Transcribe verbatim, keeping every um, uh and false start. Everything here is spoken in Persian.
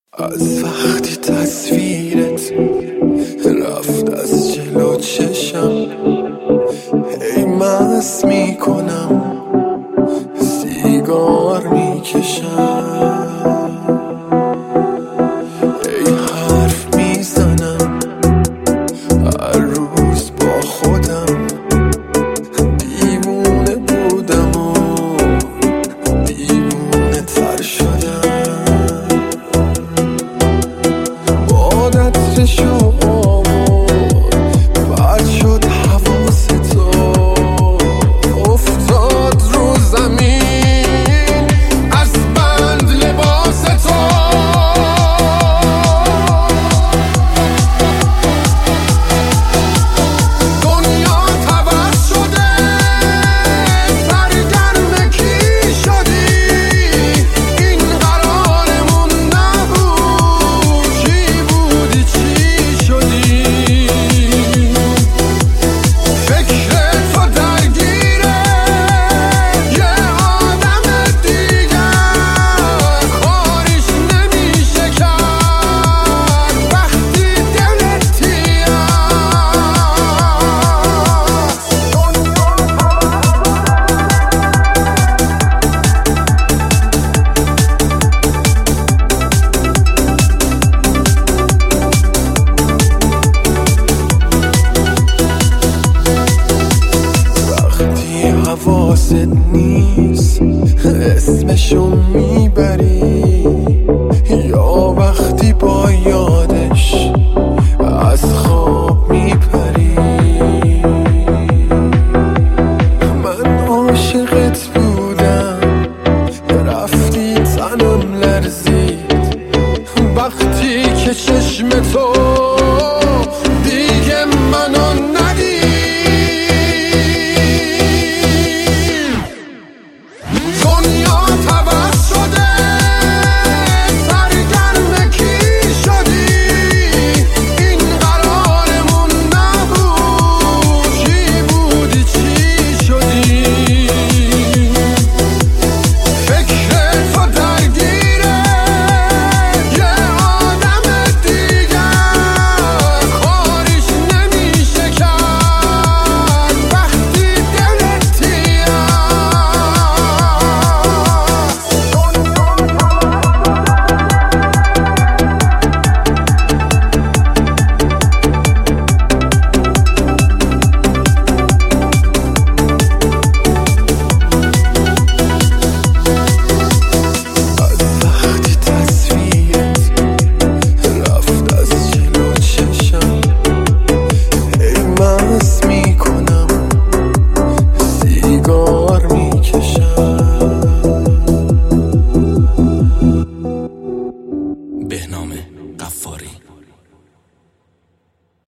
از وقتی تصویرت رفت از جلو چشم، هی مست میکنم سیگار میکشم، هی حرف میزنم هر روز با خودم، دیوونه بودم و دیوونه تر شدم. عادتشو آورد بعد شد حواس تو افتاد رو زمین از بند لباس تو. دنیا عوض شده سرگرم کی شدی؟ این قرارمون نبود، چی بودی چی شدی؟ فکر تو درگیره یه آدم دیگه، کاریش نمیشه کرد وقتی دلت تیه. وقتی حواست نیست اسمشو میبری، یا وقتی با یادش از خواب میپری. من عاشقت بودم رفتی تنم لرزید، وقتی که چشم تو دیگه منو